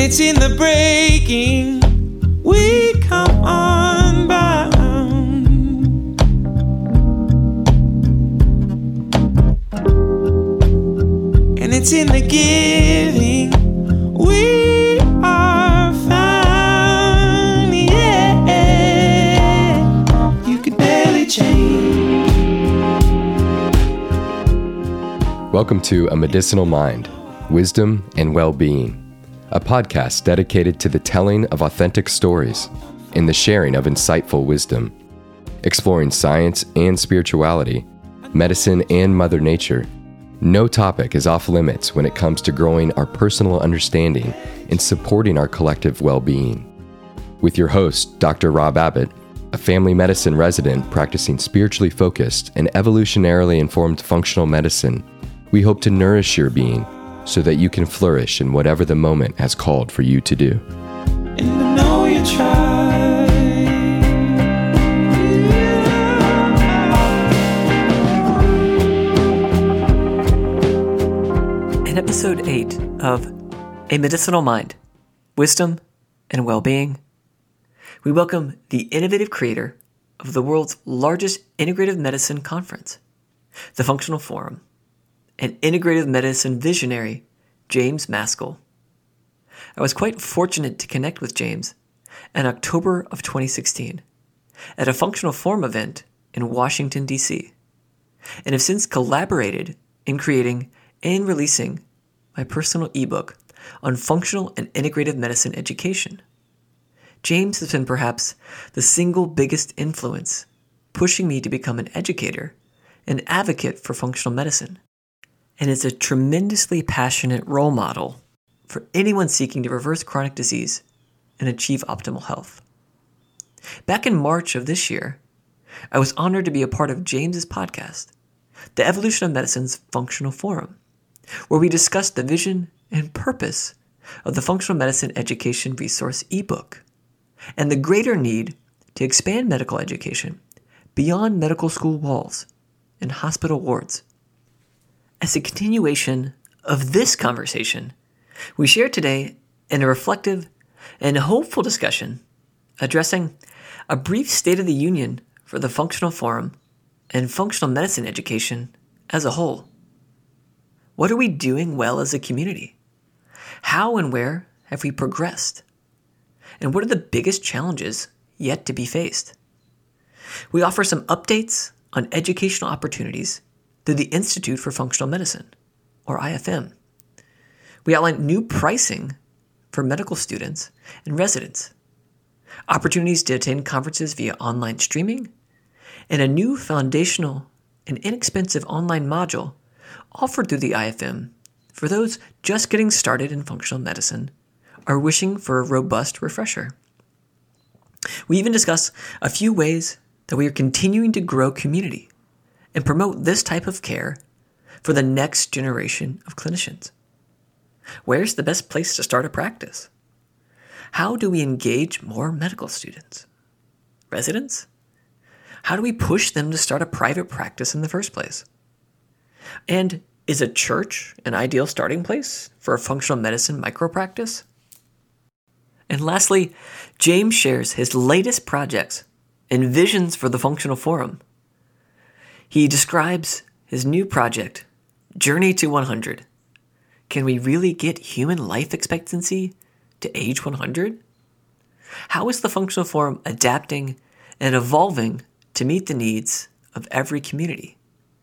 it's in the breaking we come unbound. And it's in the giving we are found. Yeah, you could barely change. Welcome to A Medicinal Mind, Wisdom and Well-Being, a podcast dedicated to the telling of authentic stories and the sharing of insightful wisdom, exploring science and spirituality, medicine and Mother Nature. No topic is off limits when it comes to growing our personal understanding and supporting our collective well-being. With your host, Dr. Rob Abbott, a family medicine resident practicing spiritually focused and evolutionarily informed functional medicine, we hope to nourish your being so that you can flourish in whatever the moment has called for you to do. And I know you tried. In episode 8 of A Medicinal Mind, Wisdom and Well-Being, we welcome the innovative creator of the world's largest integrative medicine conference, the Functional Forum, and integrative medicine visionary, James Maskell. I was quite fortunate to connect with James in October of 2016 at a Functional Forum event in Washington, D.C., and have since collaborated in creating and releasing my personal ebook on functional and integrative medicine education. James has been perhaps the single biggest influence pushing me to become an educator and advocate for functional medicine, and is a tremendously passionate role model for anyone seeking to reverse chronic disease and achieve optimal health. Back in March of this year, I was honored to be a part of James's podcast, The Evolution of Medicine's Functional Forum, where we discussed the vision and purpose of the Functional Medicine Education Resource ebook and the greater need to expand medical education beyond medical school walls and hospital wards. As a continuation of this conversation, we share today in a reflective and hopeful discussion addressing a brief State of the Union for the Functional Forum and functional medicine education as a whole. What are we doing well as a community? How and where have we progressed? And what are the biggest challenges yet to be faced? We offer some updates on educational opportunities through the Institute for Functional Medicine, or IFM. We outline new pricing for medical students and residents, opportunities to attend conferences via online streaming, and a new foundational and inexpensive online module offered through the IFM for those just getting started in functional medicine or wishing for a robust refresher. We even discuss a few ways that we are continuing to grow community and promote this type of care for the next generation of clinicians. Where's the best place to start a practice? How do we engage more medical students? Residents? How do we push them to start a private practice in the first place? And is a church an ideal starting place for a functional medicine micropractice? And lastly, James shares his latest projects and visions for the Functional Forum. He describes his new project, Journey to 100. Can we really get human life expectancy to age 100? How is the Functional Forum adapting and evolving to meet the needs of every community?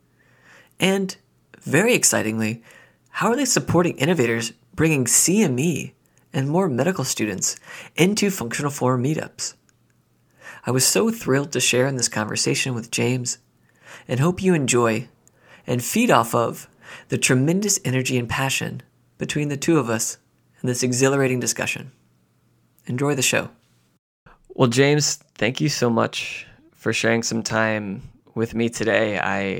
And very excitingly, how are they supporting innovators bringing CME and more medical students into Functional Forum meetups? I was so thrilled to share in this conversation with James and hope you enjoy and feed off of the tremendous energy and passion between the two of us in this exhilarating discussion. Enjoy the show. Well, James, thank you so much for sharing some time with me today.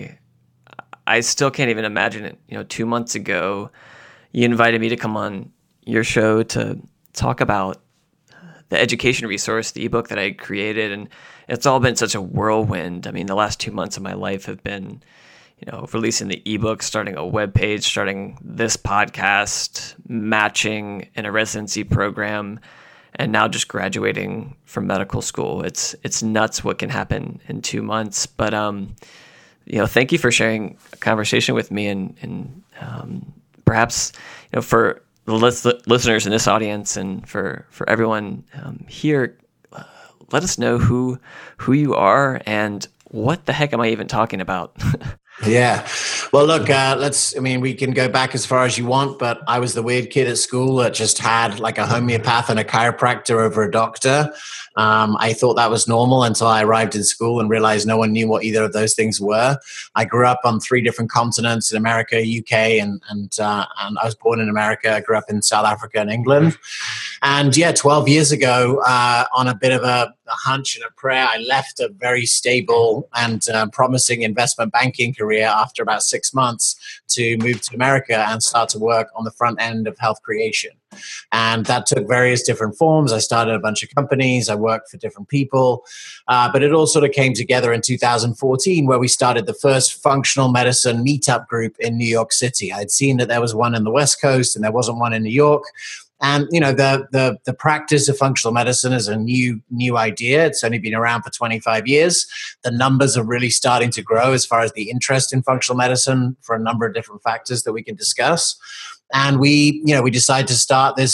I still can't even imagine it. 2 months ago, you invited me to come on your show to talk about the education resource, the ebook that I created, and it's all been such a whirlwind. I mean, the last 2 months of my life have been releasing the ebook, starting a webpage, starting this podcast, matching in a residency program, and now just graduating from medical school. It's nuts what can happen in 2 months. But thank you for sharing a conversation with me, and perhaps for the listeners in this audience and for everyone here, let us know who you are and what the heck am I even talking about? Yeah. Well, look, we can go back as far as you want, but I was the weird kid at school that just had like a homeopath and a chiropractor over a doctor. I thought that was normal until I arrived in school and realized no one knew what either of those things were. I grew up on 3 different continents in America, UK, and I was born in America. I grew up in South Africa and England. And 12 years ago, on a bit of a hunch and a prayer, I left a very stable and promising investment banking career after about 6 months to move to America and start to work on the front end of health creation. And that took various different forms. I started a bunch of companies. I worked for different people. But it all sort of came together in 2014 where we started the first functional medicine meetup group in New York City. I'd seen that there was one in the West Coast and there wasn't one in New York. And, the practice of functional medicine is a new idea. It's only been around for 25 years. The numbers are really starting to grow as far as the interest in functional medicine for a number of different factors that we can discuss. And we decided to start this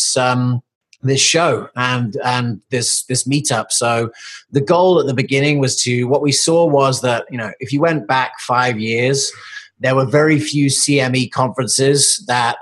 show and this meetup. So the goal at the beginning was what we saw was that, if you went back 5 years, there were very few CME conferences that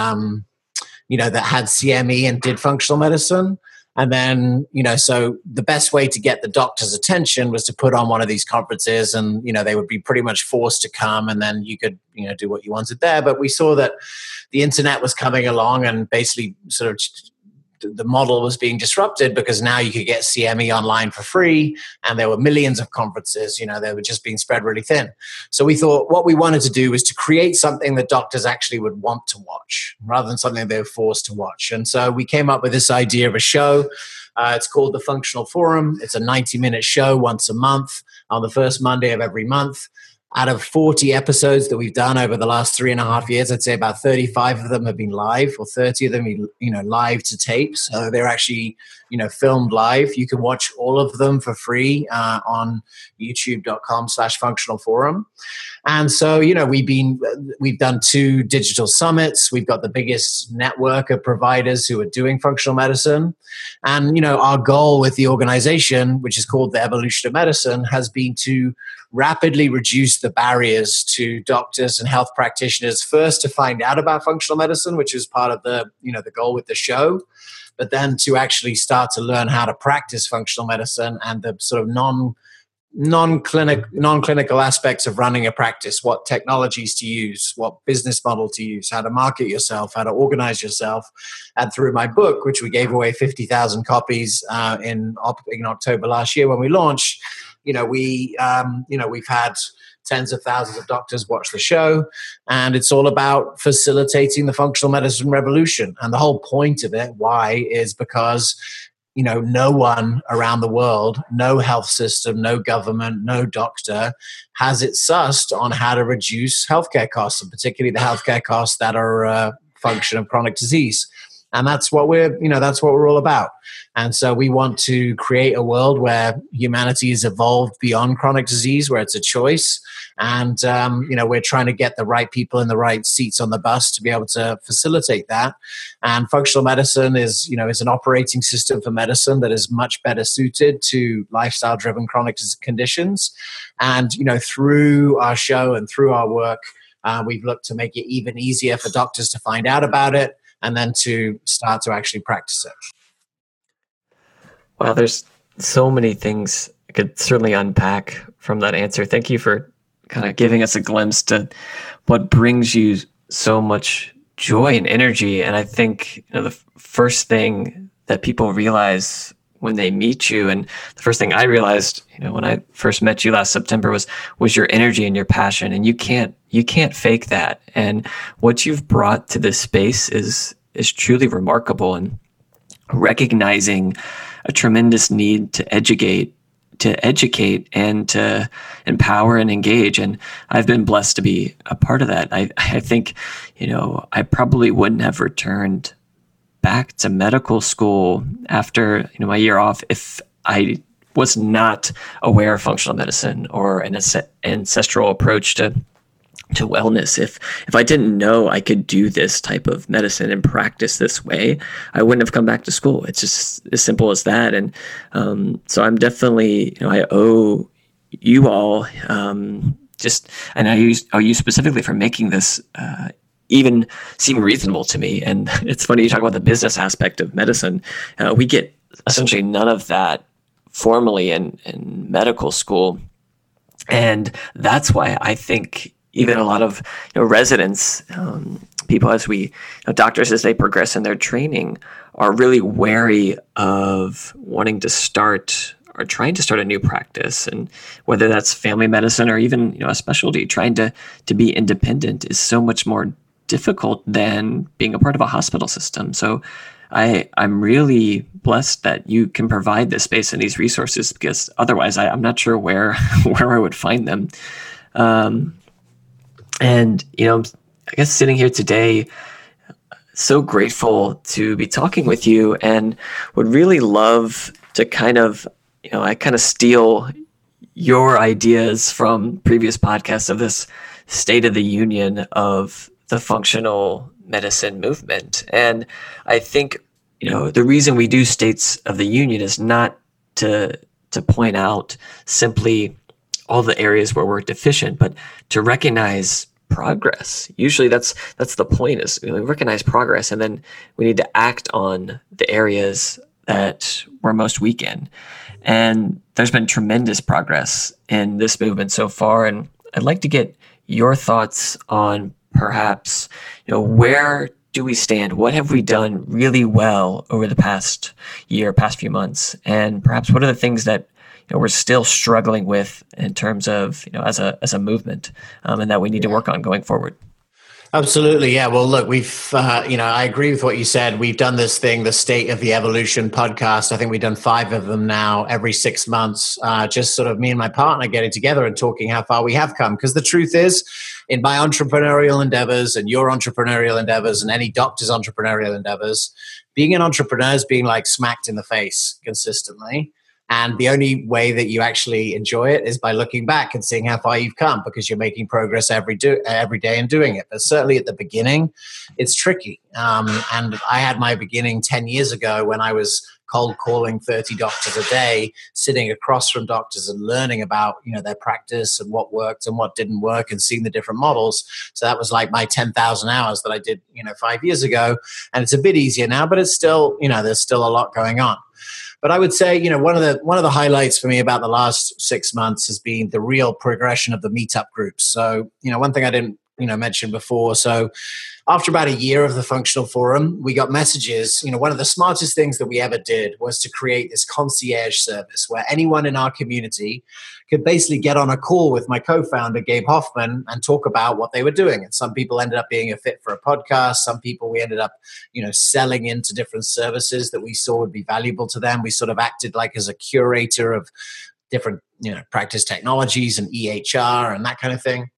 that had CME and did functional medicine. And then, so the best way to get the doctor's attention was to put on one of these conferences and, they would be pretty much forced to come and then you could, do what you wanted there. But we saw that the internet was coming along and basically sort of the model was being disrupted because now you could get CME online for free and there were millions of conferences, they were just being spread really thin. So we thought what we wanted to do was to create something that doctors actually would want to watch rather than something they were forced to watch. And so we came up with this idea of a show. It's called the Functional Forum. It's a 90-minute show once a month on the first Monday of every month. Out of 40 episodes that we've done over the last 3.5 years, I'd say about 35 of them have been live, or 30 of them, live to tape. So they're actually, filmed live. You can watch all of them for free on youtube.com/functional forum. And so, we've done 2 digital summits. We've got the biggest network of providers who are doing functional medicine. And, our goal with the organization, which is called the Evolution of Medicine, has been to rapidly reduce the barriers to doctors and health practitioners, first to find out about functional medicine, which is part of the goal with the show, but then to actually start to learn how to practice functional medicine and the sort of non-clinical aspects of running a practice, what technologies to use, what business model to use, how to market yourself, how to organize yourself. And through my book, which we gave away 50,000 copies in October last year when we launched, we've had tens of thousands of doctors watch the show, and it's all about facilitating the functional medicine revolution. And the whole point of it, why, is because no one around the world, no health system, no government, no doctor has it sussed on how to reduce healthcare costs, and particularly the healthcare costs that are a function of chronic disease. And that's what we're all about. And so we want to create a world where humanity is evolved beyond chronic disease, where it's a choice. And, we're trying to get the right people in the right seats on the bus to be able to facilitate that. And functional medicine is an operating system for medicine that is much better suited to lifestyle-driven chronic conditions. And, through our show and through our work, we've looked to make it even easier for doctors to find out about it and then to start to actually practice it. Wow, there's so many things I could certainly unpack from that answer. Thank you for kind of giving us a glimpse to what brings you so much joy and energy. And I think the first thing that people realize when they meet you, and the first thing I realized, when I first met you last September was your energy and your passion, and you can't fake that. And what you've brought to this space is truly remarkable, and recognizing a tremendous need to educate educate and to empower and engage. And I've been blessed to be a part of that. I think, I probably wouldn't have returned back to medical school after, my year off if I was not aware of functional medicine or an ancestral approach to wellness. If I didn't know I could do this type of medicine and practice this way, I wouldn't have come back to school. It's just as simple as that. And so I'm definitely, I owe you all and I'll use specifically for making this even seem reasonable to me. And it's funny you talk about the business aspect of medicine. We get essentially none of that formally in medical school, and that's why I think even a lot of residents, people doctors as they progress in their training are really wary of wanting to start or trying to start a new practice. And whether that's family medicine or even a specialty, trying to be independent is so much more difficult than being a part of a hospital system. So I'm really blessed that you can provide this space and these resources, because otherwise I'm not sure where I would find them. And, I guess sitting here today, so grateful to be talking with you, and would really love to kind of steal your ideas from previous podcasts of this State of the Union of the functional medicine movement. And I think, the reason we do States of the Union is not to point out simply all the areas where we're deficient, but to recognize progress. Usually that's the point, is we recognize progress, and then we need to act on the areas that we're most weak in. And there's been tremendous progress in this movement so far. And I'd like to get your thoughts on perhaps, where do we stand? What have we done really well over the past few months? And perhaps what are the things that we're still struggling with in terms of, as a movement, and that we need to work on going forward? Absolutely. Yeah. Well, look, we've, I agree with what you said. We've done this thing, the State of the Evolution podcast. I think we've done 5 of them now every 6 months, just sort of me and my partner getting together and talking how far we have come. Because the truth is, in my entrepreneurial endeavors and your entrepreneurial endeavors and any doctor's entrepreneurial endeavors, being an entrepreneur is being like smacked in the face consistently. And the only way that you actually enjoy it is by looking back and seeing how far you've come, because you're making progress every day and doing it. But certainly at the beginning, it's tricky. And I had my beginning 10 years ago when I was cold calling 30 doctors a day, sitting across from doctors and learning about, their practice and what worked and what didn't work, and seeing the different models. So that was like my 10,000 hours that I did, 5 years ago. And it's a bit easier now, but it's still, there's still a lot going on. But I would say, one of the highlights for me about the last 6 months has been the real progression of the meetup groups. So, one thing I didn't, mention before. So after about a year of the Functional Forum, we got messages. One of the smartest things that we ever did was to create this concierge service where anyone in our community could basically get on a call with my co-founder, Gabe Hoffman, and talk about what they were doing. And some people ended up being a fit for a podcast. Some people we ended up, selling into different services that we saw would be valuable to them. We sort of acted like as a curator of different, practice technologies and EHR and that kind of thing.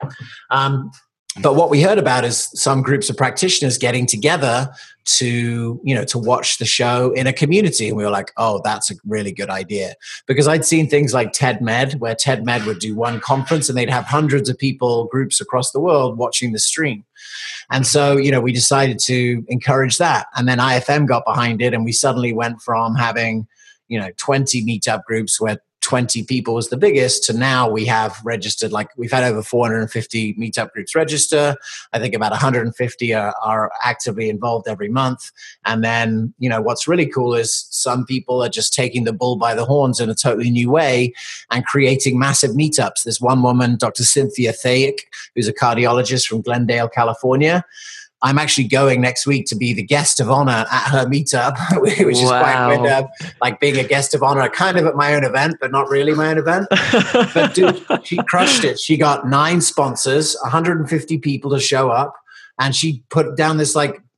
But what we heard about is some groups of practitioners getting together to watch the show in a community. And we were like, oh, that's a really good idea. Because I'd seen things like TED Med, where TED Med would do one conference and they'd have hundreds of people, groups across the world watching the stream. And so, we decided to encourage that. And then IFM got behind it, and we suddenly went from having, 20 meetup groups where 20 people was the biggest, to now we have registered, we've had over 450 meetup groups register. I think about 150 are actively involved every month. And then, what's really cool is some people are just taking the bull by the horns in a totally new way and creating massive meetups. There's one woman, Dr. Cynthia Thayek, who's a cardiologist from Glendale, California. I'm actually going next week to be the guest of honor at her meetup, which is quite weird, like being a guest of honor, kind of at my own event, but not really my own event. But dude, she crushed it. She got 9 sponsors, 150 people to show up, and she put down this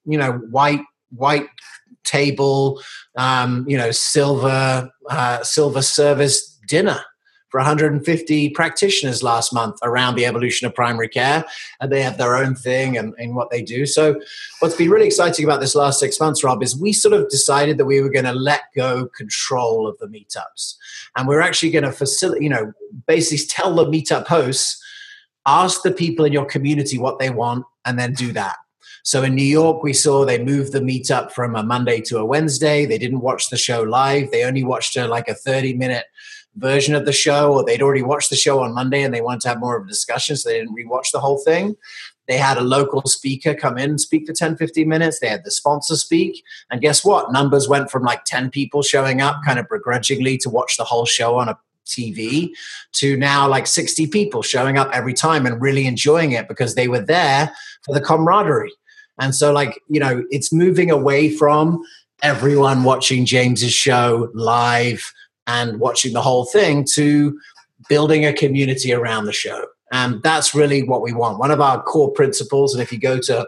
white table, silver service dinner for 150 practitioners last month around the evolution of primary care. And they have their own thing and what they do. So what's been really exciting about this last 6 months, Rob, is we sort of decided that we were going to let go control of the meetups. And we're actually going to facilitate, basically tell the meetup hosts, ask the people in your community what they want, and then do that. So in New York, we saw they moved the meetup from a Monday to a Wednesday. They didn't watch the show live. They only watched a 30-minute version of the show, or they'd already watched the show on Monday and they wanted to have more of a discussion, so they didn't rewatch the whole thing. They had a local speaker come in and speak for 10, 15 minutes. They had the sponsor speak. And guess what? Numbers went from 10 people showing up kind of begrudgingly to watch the whole show on a TV to now 60 people showing up every time and really enjoying it because they were there for the camaraderie. And so it's moving away from everyone watching James's show live and watching the whole thing to building a community around the show. And that's really what we want. One of our core principles, and if you go to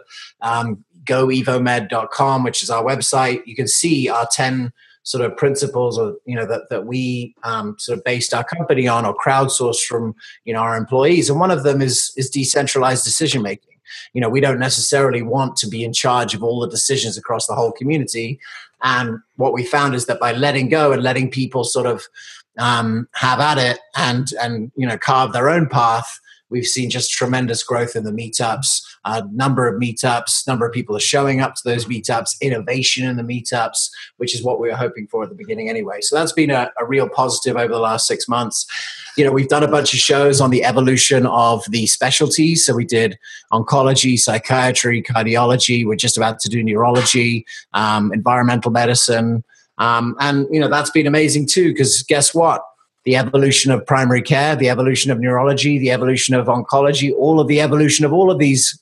goevomed.com, which is our website, you can see our 10 sort of principles of, that we sort of based our company on or crowdsourced from, our employees. And one of them is decentralized decision-making. We don't necessarily want to be in charge of all the decisions across the whole community. And what we found is that by letting go and letting people sort of have at it and carve their own path, we've seen just tremendous growth in the meetups, number of meetups, number of people are showing up to those meetups, innovation in the meetups, which is what we were hoping for at the beginning anyway. So that's been a real positive over the last 6 months. We've done a bunch of shows on the evolution of the specialties. So we did oncology, psychiatry, cardiology. We're just about to do neurology, environmental medicine. And that's been amazing too, because guess what? The evolution of primary care, the evolution of neurology, the evolution of oncology, all of the evolution of all of these,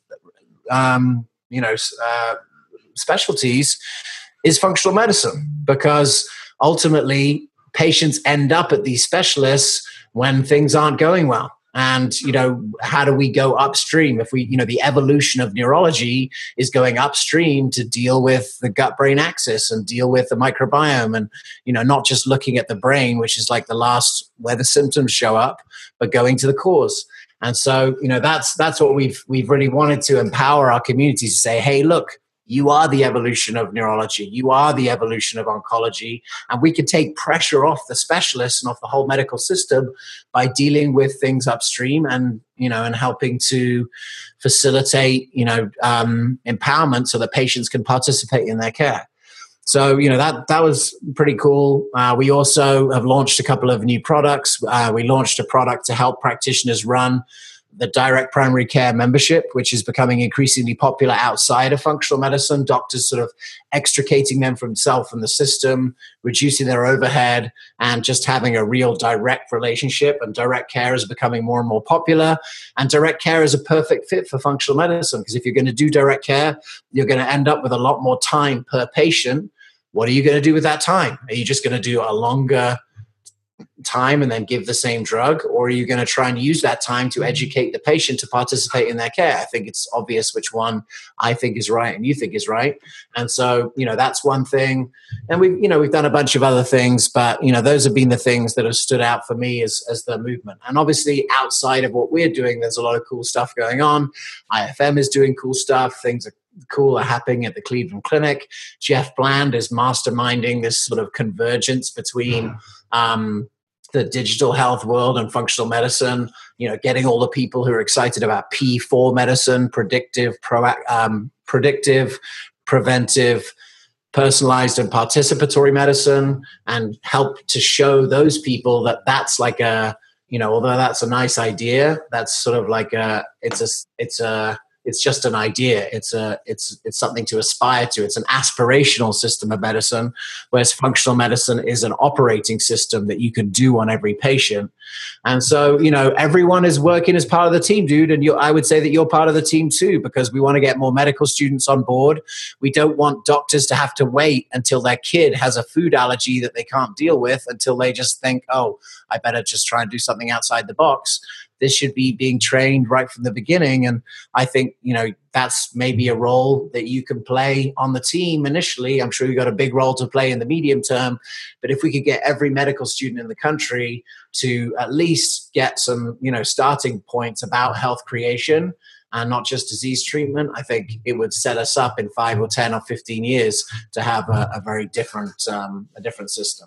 specialties is functional medicine, because ultimately patients end up at these specialists when things aren't going well. And, how do we go upstream? If we, the evolution of neurology is going upstream to deal with the gut-brain axis and deal with the microbiome and, not just looking at the brain, which is the last where the symptoms show up, but going to the cause. And so, that's what we've really wanted to empower our communities to say, hey, look, you are the evolution of neurology. You are the evolution of oncology. And we can take pressure off the specialists and off the whole medical system by dealing with things upstream and, and helping to facilitate, empowerment so that patients can participate in their care. So, that was pretty cool. We also have launched a couple of new products. We launched a product to help practitioners run the direct primary care membership, which is becoming increasingly popular outside of functional medicine, doctors sort of extricating them from self and the system, reducing their overhead, and just having a real direct relationship. And direct care is becoming more and more popular. And direct care is a perfect fit for functional medicine, because if you're going to do direct care, you're going to end up with a lot more time per patient. What are you going to do with that time? Are you just going to do a longer time and then give the same drug, or are you going to try and use that time to educate the patient to participate in their care? I think it's obvious which one I think is right and you think is right. And so, that's one thing. And we've done a bunch of other things, but those have been the things that have stood out for me as the movement. And obviously outside of what we're doing, there's a lot of cool stuff going on. IFM is doing cool stuff. Things are cool are happening at the Cleveland Clinic. Jeff Bland is masterminding this sort of convergence between the digital health world and functional medicine, getting all the people who are excited about P4 medicine, predictive, preventive, personalized and participatory medicine, and help to show those people that that's although that's a nice idea, that's sort of it's just an idea. It's something to aspire to. It's an aspirational system of medicine, whereas functional medicine is an operating system that you can do on every patient. And so, everyone is working as part of the team, dude. And I would say that you're part of the team too, because we want to get more medical students on board. We don't want doctors to have to wait until their kid has a food allergy that they can't deal with until they just think, oh, I better just try and do something outside the box. this should be being trained right from the beginning. And I think, that's maybe a role that you can play on the team initially. I'm sure you've got a big role to play in the medium term. But if we could get every medical student in the country to at least get some, starting points about health creation and not just disease treatment, I think it would set us up in 5 or 10 or 15 years to have a very different system.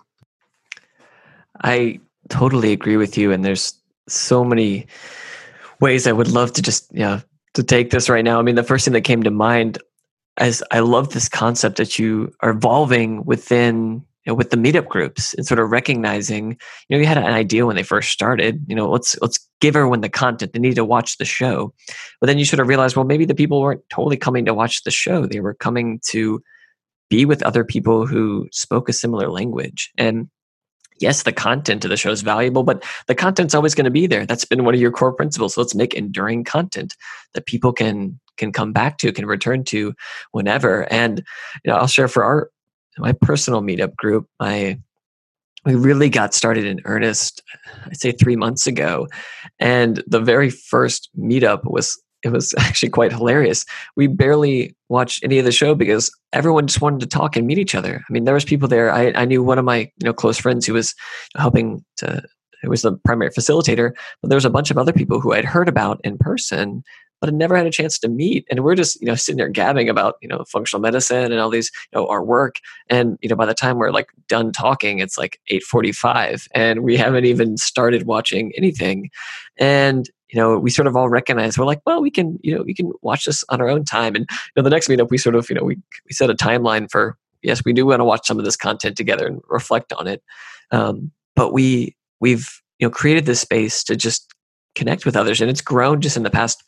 I totally agree with you. And there's so many ways I would love to just, to take this right now. I mean, the first thing that came to mind is I love this concept that you are evolving within, with the meetup groups and sort of recognizing, you had an idea when they first started, let's give everyone the content. They need to watch the show. But then you sort of realize, well, maybe the people weren't totally coming to watch the show. They were coming to be with other people who spoke a similar language. And yes, the content of the show is valuable, but the content's always going to be there. That's been one of your core principles. So let's make enduring content that people can come back to, can return to whenever. And I'll share for my personal meetup group, we really got started in earnest, I'd say 3 months ago. And the very first meetup was actually quite hilarious. We barely watched any of the show because everyone just wanted to talk and meet each other. I mean, there was people there. I knew one of my close friends who was who was the primary facilitator, but there was a bunch of other people who I'd heard about in person, but had never had a chance to meet. And we're just, sitting there gabbing about, functional medicine and all these, our work. And, by the time we're like done talking, it's like 8:45 and we haven't even started watching anything. And, we sort of all recognize, we're like, well, we can watch this on our own time. And the next meetup, we sort of, we set a timeline for, yes, we do want to watch some of this content together and reflect on it. But we've created this space to just connect with others. And it's grown just in the past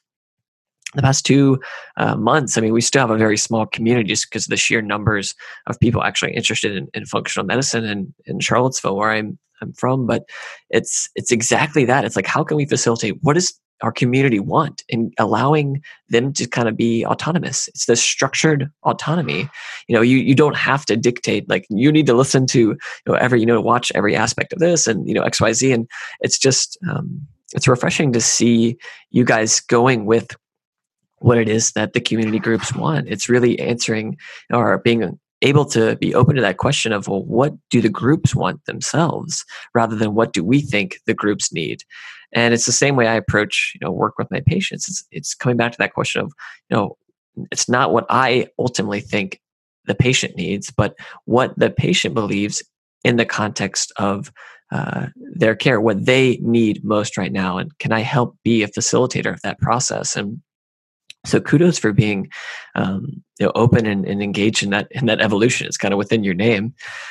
2 months. I mean, we still have a very small community just because of the sheer numbers of people actually interested in functional medicine in Charlottesville, where I'm from. But it's exactly that. It's like, how can we facilitate? What does our community want, and allowing them to kind of be autonomous? It's this structured autonomy. You don't have to dictate, like, you need to listen to watch every aspect of this and XYZ. And it's just it's refreshing to see you guys going with what it is that the community groups want. It's really answering or being able to be open to that question of, well, what do the groups want themselves rather than what do we think the groups need? And it's the same way I approach, work with my patients. It's coming back to that question of, it's not what I ultimately think the patient needs, but what the patient believes in the context of their care, what they need most right now. And can I help be a facilitator of that process? And so kudos for being open and engaged in that evolution. It's kind of within your name.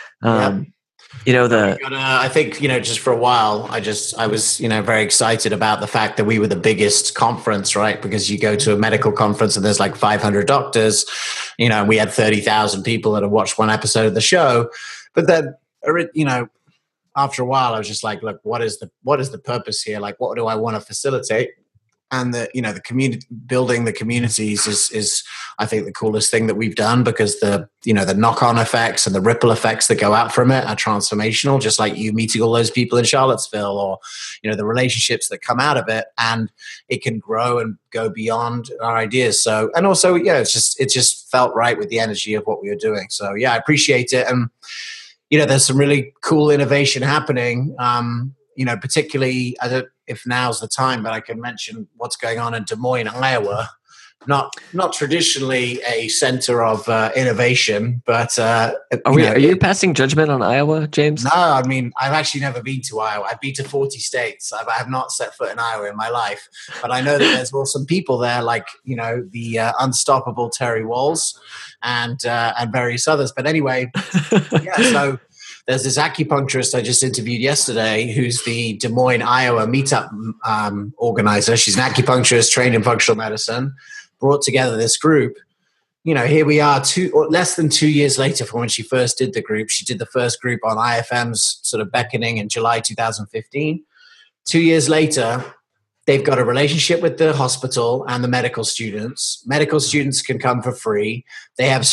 I think, just for a while, I was, very excited about the fact that we were the biggest conference, right? Because you go to a medical conference and there's like 500 doctors, we had 30,000 people that have watched one episode of the show. But then, after a while, I was just like, look, what is the purpose here? Like, what do I want to facilitate? And the community, building the communities is I think the coolest thing that we've done, because the knock-on effects and the ripple effects that go out from it are transformational, just like you meeting all those people in Charlottesville, or the relationships that come out of it, and it can grow and go beyond our ideas. So, and also, it just felt right with the energy of what we were doing. So I appreciate it. And there's some really cool innovation happening. Particularly, I don't if now's the time, but I can mention what's going on in Des Moines, Iowa. Not traditionally a center of innovation, but are you passing judgment on Iowa, James? No, I mean, I've actually never been to Iowa. I've been to 40 states. I have not set foot in Iowa in my life, but I know that there's awesome people there, like the unstoppable Terry Walls and various others. But anyway, so. There's this acupuncturist I just interviewed yesterday who's the Des Moines, Iowa meetup organizer. She's an acupuncturist trained in functional medicine, brought together this group. Here we are less than 2 years later from when she first did the group. She did the first group on IFM's sort of beckoning in July 2015. 2 years later, they've got a relationship with the hospital and the medical students. Medical students can come for free. They have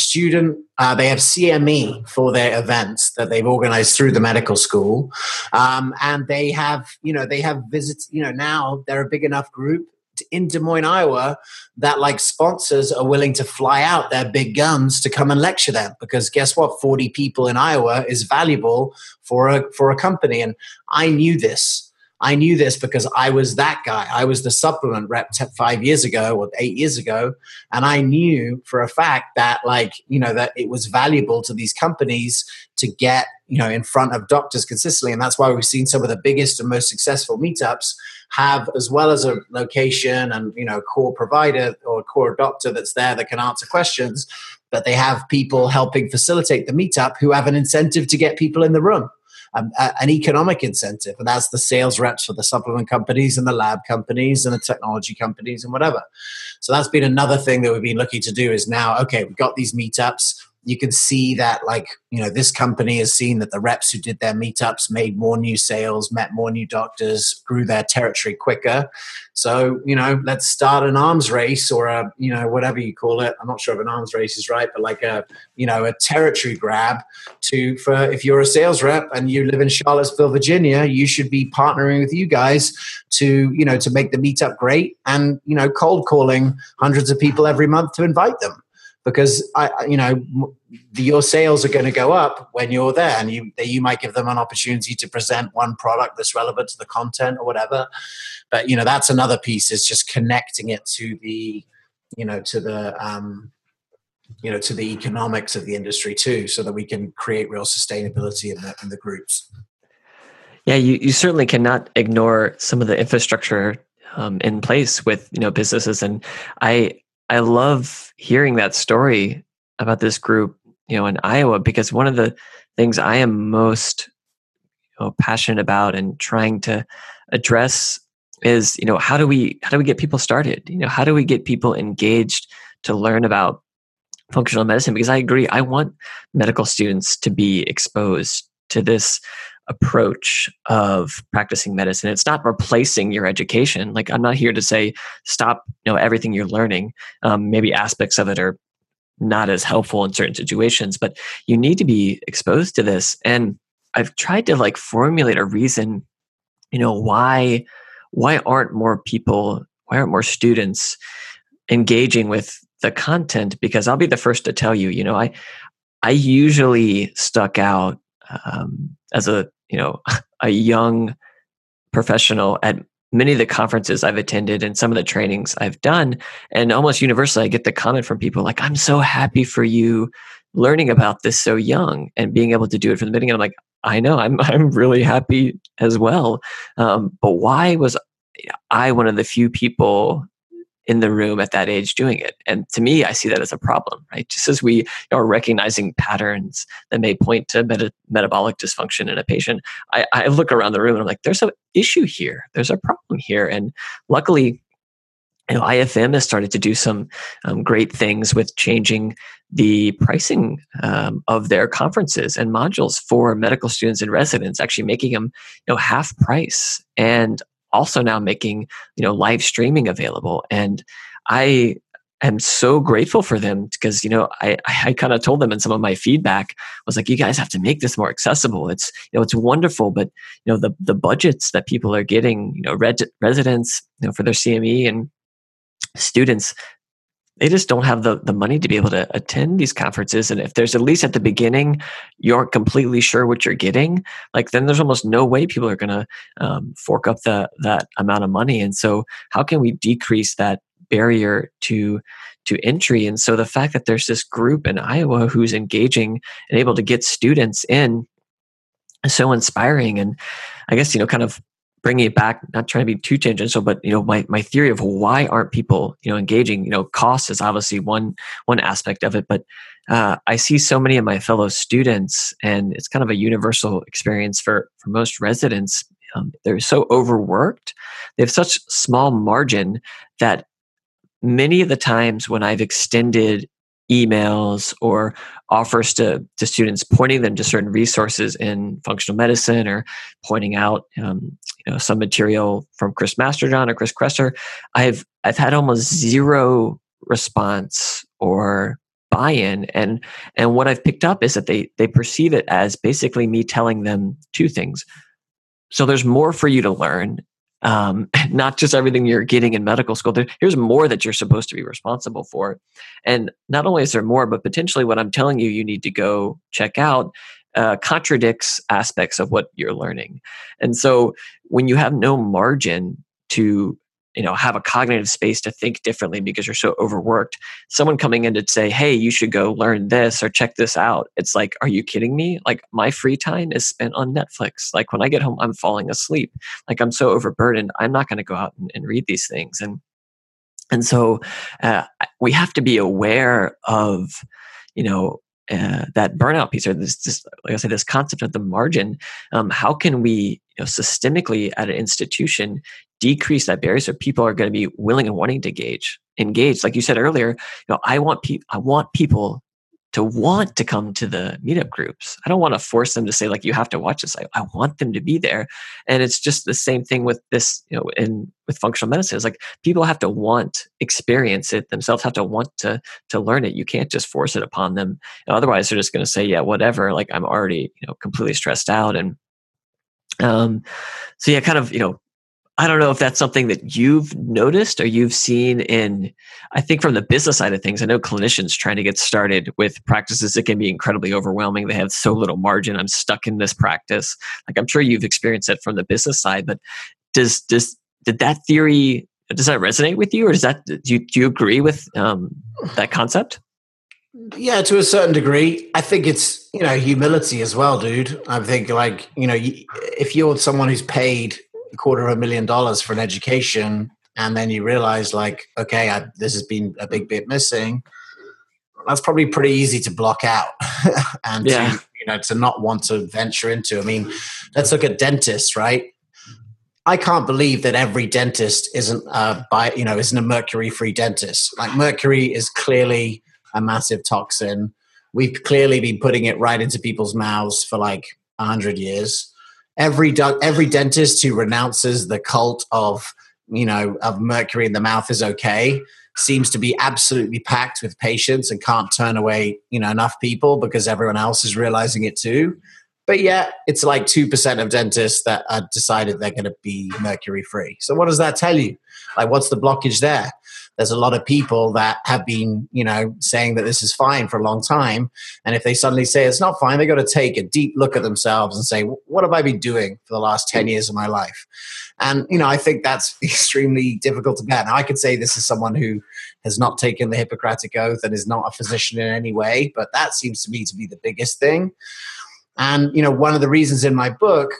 CME for their events that they've organized through the medical school. And they have visits, now they're a big enough group in Des Moines, Iowa, that like sponsors are willing to fly out their big guns to come and lecture them, because guess what? 40 people in Iowa is valuable for a company. And I knew this because I was that guy. I was the supplement rep 5 years ago or 8 years ago. And I knew for a fact that that it was valuable to these companies to get, in front of doctors consistently. And that's why we've seen some of the biggest and most successful meetups have, as well as a location and, core provider or core doctor that's there that can answer questions, but they have people helping facilitate the meetup who have an incentive to get people in the room. An economic incentive, and that's the sales reps for the supplement companies and the lab companies and the technology companies and whatever. So that's been another thing that we've been looking to do is now, okay, we've got these meetups. You can see that this company has seen that the reps who did their meetups made more new sales, met more new doctors, grew their territory quicker. So, let's start an arms race or a, whatever you call it. I'm not sure if an arms race is right, but a territory grab for if you're a sales rep and you live in Charlottesville, Virginia, you should be partnering with you guys to make the meetup great and, cold calling hundreds of people every month to invite them. Because your sales are going to go up when you're there, and you might give them an opportunity to present one product that's relevant to the content or whatever. But that's another piece, is just connecting it to the to the economics of the industry too, so that we can create real sustainability in the groups. Yeah, you certainly cannot ignore some of the infrastructure in place with businesses, and I love hearing that story about this group, in Iowa, because one of the things I am most passionate about and trying to address is, how do we get people started? How do we get people engaged to learn about functional medicine? Because I agree, I want medical students to be exposed to this approach of practicing medicine. It's not replacing your education. I'm not here to say stop everything you're learning. Maybe aspects of it are not as helpful in certain situations, but you need to be exposed to this. And I've tried to formulate a reason, why aren't more students engaging with the content? Because I'll be the first to tell you, I usually stuck out as a young professional at many of the conferences I've attended and some of the trainings I've done, and almost universally I get the comment from people like, "I'm so happy for you learning about this so young and being able to do it from the beginning." And I'm like, I know, I'm really happy as well. But why was I one of the few people in the room at that age doing it? And to me, I see that as a problem, right? Just as we are recognizing patterns that may point to metabolic dysfunction in a patient, I look around the room and I'm like, there's an issue here. There's a problem here. And luckily, IFM has started to do some great things with changing the pricing of their conferences and modules for medical students and residents, actually making them half price, and also now making live streaming available. And I am so grateful for them, because I kind of told them in some of my feedback was like, you guys have to make this more accessible. It's it's wonderful, but the budgets that people are getting, residents for their CME and students, they just don't have the money to be able to attend these conferences. And if there's, at least at the beginning, you aren't completely sure what you're getting, then there's almost no way people are going to fork up that amount of money. And so how can we decrease that barrier to entry? And so the fact that there's this group in Iowa who's engaging and able to get students in is so inspiring. And I guess, kind of bringing it back, not trying to be too tangential, but my theory of why aren't people engaging. Cost is obviously one aspect of it, but I see so many of my fellow students, and it's kind of a universal experience for most residents. They're so overworked, they have such small margin that many of the times when I've extended emails or offers to students, pointing them to certain resources in functional medicine, or pointing out some material from Chris Masterjohn or Chris Kresser, I've had almost zero response or buy-in, and what I've picked up is that they perceive it as basically me telling them two things. So there's more for you to learn, not just everything you're getting in medical school. Here's more that you're supposed to be responsible for. And not only is there more, but potentially what I'm telling you you need to go check out contradicts aspects of what you're learning. And so when you have no margin to have a cognitive space to think differently because you're so overworked, someone coming in to say, hey, you should go learn this or check this out. It's like, are you kidding me? Like, my free time is spent on Netflix. Like, when I get home, I'm falling asleep. Like, I'm so overburdened. I'm not going to go out and read these things. And so we have to be aware of, that burnout piece, or this, like I said, this concept of the margin. How can we, systemically at an institution, decrease that barrier so people are going to be willing and wanting to engage? Like you said earlier, I want people to want to come to the meetup groups. I don't want to force them to say, like, you have to watch this. I want them to be there. And it's just the same thing with this, with functional medicine. It's like, people have to experience it themselves, have to want to learn it. You can't just force it upon them. Otherwise they're just going to say, yeah, whatever. Like, I'm already, completely stressed out. And so yeah, kind of, I don't know if that's something that you've noticed or you've seen in, I think from the business side of things. I know clinicians trying to get started with practices that can be incredibly overwhelming. They have so little margin. I'm stuck in this practice. Like, I'm sure you've experienced it from the business side, but did that theory, does that resonate with you, or do you agree with that concept? Yeah, to a certain degree. I think it's, humility as well, dude. I think, like, if you're someone who's paid $250,000 for an education, and then you realize, like, okay, this has been a big bit missing, that's probably pretty easy to block out and to not want to venture into. I mean, let's look at dentists, right? I can't believe that every dentist isn't a mercury-free dentist. Like, mercury is clearly a massive toxin. We've clearly been putting it right into people's mouths for like 100 years. Every dentist who renounces the cult of mercury in the mouth is okay seems to be absolutely packed with patients and can't turn away enough people because everyone else is realizing it too. But yet it's like 2% of dentists that are decided they're going to be mercury free. So what does that tell you? Like, what's the blockage there? There's a lot of people that have been, saying that this is fine for a long time. And if they suddenly say it's not fine, they got to take a deep look at themselves and say, what have I been doing for the last 10 years of my life? And, I think that's extremely difficult to bear. Now, I could say this is someone who has not taken the Hippocratic Oath and is not a physician in any way, but that seems to me to be the biggest thing. And, one of the reasons in my book,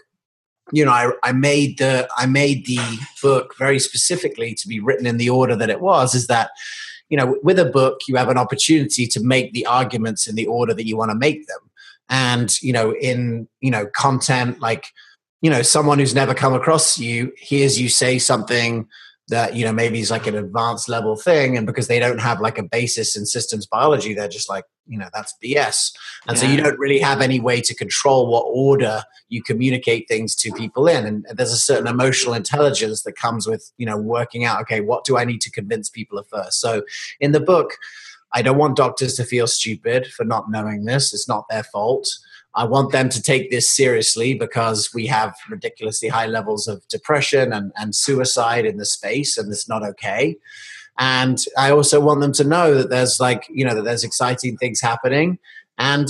I made the book very specifically to be written in the order that it was, is that, with a book, you have an opportunity to make the arguments in the order that you want to make them. And, in content, like, someone who's never come across you hears you say something that, maybe is like an advanced level thing. And because they don't have like a basis in systems biology, they're just like, that's BS. And so you don't really have any way to control what order you communicate things to people in. And there's a certain emotional intelligence that comes with, working out, okay, what do I need to convince people of first? So in the book, I don't want doctors to feel stupid for not knowing this. It's not their fault. I want them to take this seriously because we have ridiculously high levels of depression and suicide in the space, and it's not okay. And I also want them to know that there's that there's exciting things happening, and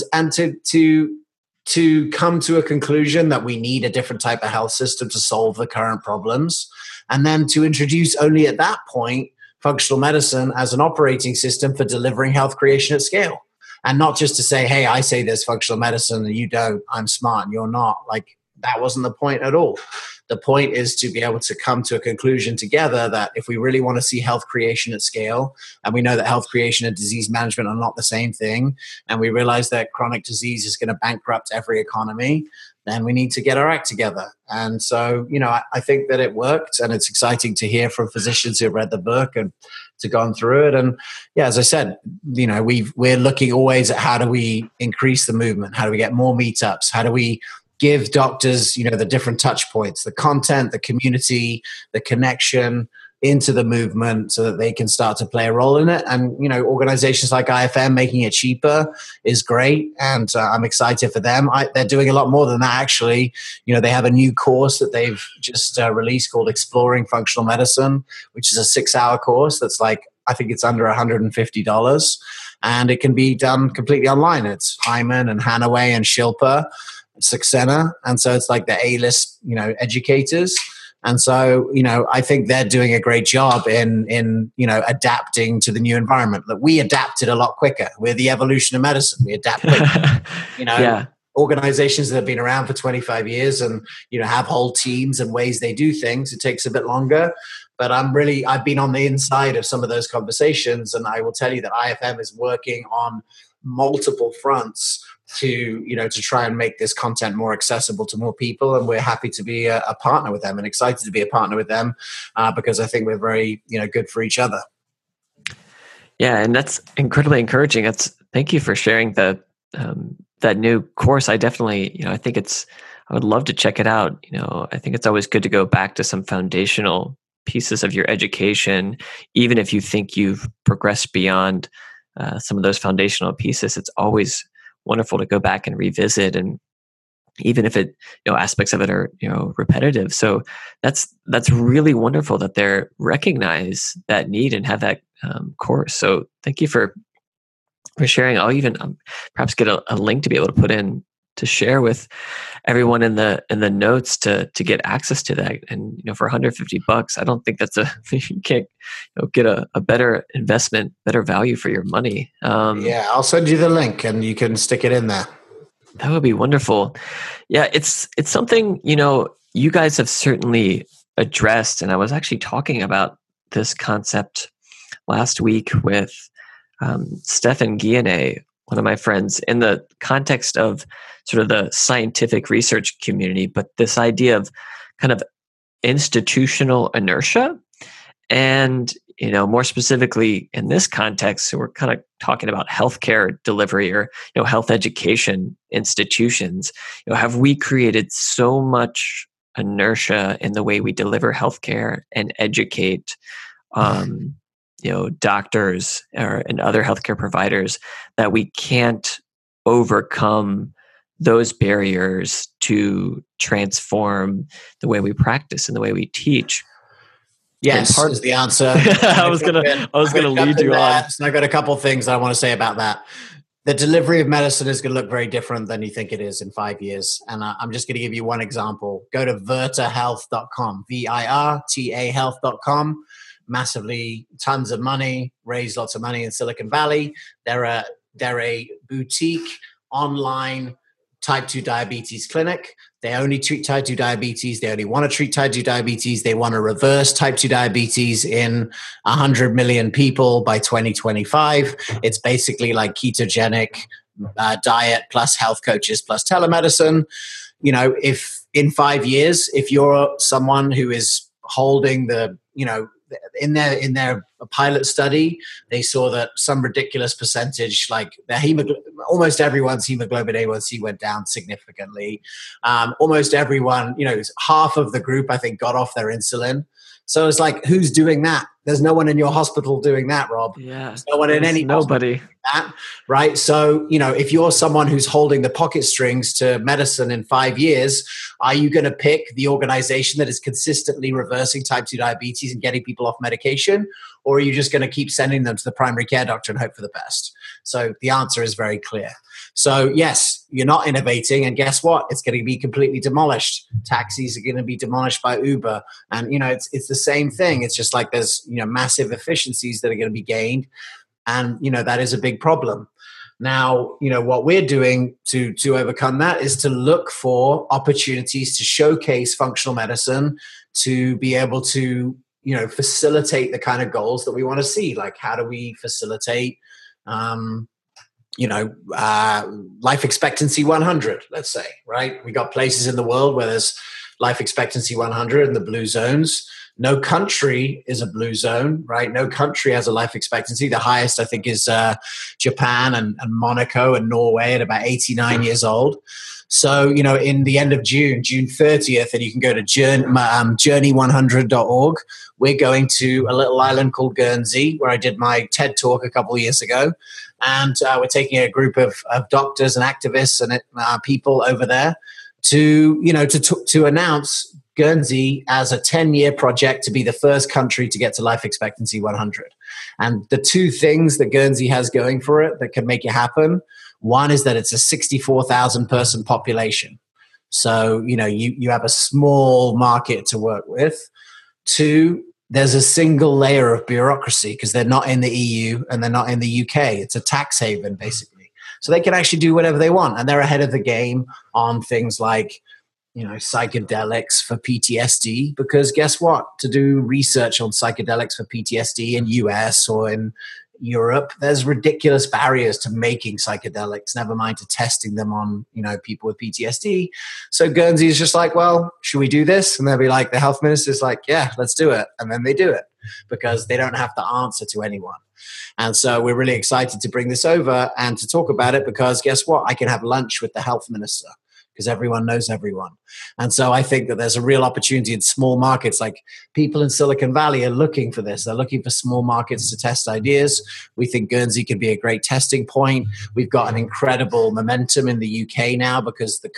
to come to a conclusion that we need a different type of health system to solve the current problems, and then to introduce only at that point functional medicine as an operating system for delivering health creation at scale. And not just to say, hey, I say there's functional medicine and you don't, I'm smart and you're not. Like, that wasn't the point at all. The point is to be able to come to a conclusion together that if we really want to see health creation at scale, and we know that health creation and disease management are not the same thing, and we realize that chronic disease is going to bankrupt every economy, then we need to get our act together. And so, I think that it worked, and it's exciting to hear from physicians who have read the book and to gone through it. And yeah, as I said, we're looking always at how do we increase the movement? How do we get more meetups? How do we give doctors, the different touch points, the content, the community, the connection into the movement so that they can start to play a role in it. And, organizations like IFM making it cheaper is great. And I'm excited for them. They're doing a lot more than that, actually. They have a new course that they've just released called Exploring Functional Medicine, which is a 6-hour course that's I think it's under $150. And it can be done completely online. It's Hyman and Hanaway and Shilpa, Saxena. And so it's like the A-list, educators. And so, I think they're doing a great job in adapting to the new environment. That we adapted a lot quicker. We're the evolution of medicine. We adapt quicker. Yeah. Organizations that have been around for 25 years and, have whole teams and ways they do things, it takes a bit longer. But I've been on the inside of some of those conversations, and I will tell you that IFM is working on multiple fronts to try and make this content more accessible to more people. And we're happy to be a partner with them and excited to be a partner with them because I think we're very, good for each other. Yeah. And that's incredibly encouraging. Thank you for sharing that new course. I definitely, I would love to check it out. I think it's always good to go back to some foundational pieces of your education, even if you think you've progressed beyond some of those foundational pieces. It's always wonderful to go back and revisit, and even if it, aspects of it are, repetitive. So that's really wonderful that they recognize that need and have that course. So thank you for sharing. I'll even perhaps get a link to be able to put in to share with everyone in the notes to get access to that. And for $150, I don't think that's you can't get a better investment, better value for your money. Yeah, I'll send you the link and you can stick it in there. That would be wonderful. Yeah, it's something you guys have certainly addressed, and I was actually talking about this concept last week with Stefan Guillenet, one of my friends, in the context of sort of the scientific research community, but this idea of kind of institutional inertia. And, more specifically in this context, so we're kind of talking about healthcare delivery or, health education institutions. Have we created so much inertia in the way we deliver healthcare and educate doctors and other healthcare providers that we can't overcome those barriers to transform the way we practice and the way we teach? Yes, is the answer. I was gonna lead you on. So I got a couple of things I want to say about that. The delivery of medicine is going to look very different than you think it is in 5 years. And I'm just going to give you one example. Go to virtahealth.com, VIRTA health.com. Massively, tons of money, raised lots of money in Silicon Valley. They're a boutique online type 2 diabetes clinic. They only treat type 2 diabetes. They only want to treat type 2 diabetes. They want to reverse type 2 diabetes in 100 million people by 2025. It's basically like ketogenic diet plus health coaches plus telemedicine. If in 5 years, if you're someone who is holding the, in their pilot study, they saw that some ridiculous percentage, like almost everyone's hemoglobin A1C went down significantly. Almost everyone, half of the group, I think, got off their insulin. So it's like, who's doing that? There's no one in your hospital doing that, Rob. Yeah, there's no one in any nobody. That, right? So, if you're someone who's holding the pocket strings to medicine in 5 years, are you going to pick the organization that is consistently reversing type 2 diabetes and getting people off medication? Or are you just going to keep sending them to the primary care doctor and hope for the best? So the answer is very clear. So yes, you're not innovating, and guess what? It's going to be completely demolished. Taxis are going to be demolished by Uber, and it's the same thing. It's just like there's massive efficiencies that are going to be gained, and that is a big problem. Now, what we're doing to overcome that is to look for opportunities to showcase functional medicine, to be able to, facilitate the kind of goals that we want to see. Like, how do we facilitate, life expectancy 100, let's say, right? We got places in the world where there's life expectancy 100 in the blue zones. No country is a blue zone, right? No country has a life expectancy. The highest, I think, is Japan and Monaco and Norway at about 89 years old. So, in the end of June 30th, and you can go to journey100.org, we're going to a little island called Guernsey, where I did my TED talk a couple of years ago. And we're taking a group of doctors and activists and people over there to announce Guernsey as a 10-year project to be the first country to get to life expectancy 100. And the two things that Guernsey has going for it that can make it happen, one is that it's a 64,000 person population. So, you have a small market to work with. Two, there's a single layer of bureaucracy because they're not in the EU and they're not in the UK. It's a tax haven, basically. So they can actually do whatever they want. And they're ahead of the game on things like, psychedelics for PTSD, because guess what? To do research on psychedelics for PTSD in US or in Europe, there's ridiculous barriers to making psychedelics, never mind to testing them on, people with PTSD. So Guernsey is just like, well, should we do this? And they'll be like, the health minister's like, yeah, let's do it. And then they do it because they don't have to answer to anyone. And so we're really excited to bring this over and to talk about it because guess what? I can have lunch with the health minister, because everyone knows everyone. And so I think that there's a real opportunity in small markets. Like, people in Silicon Valley are looking for this. They're looking for small markets to test ideas. We think Guernsey could be a great testing point. We've got an incredible momentum in the UK now because the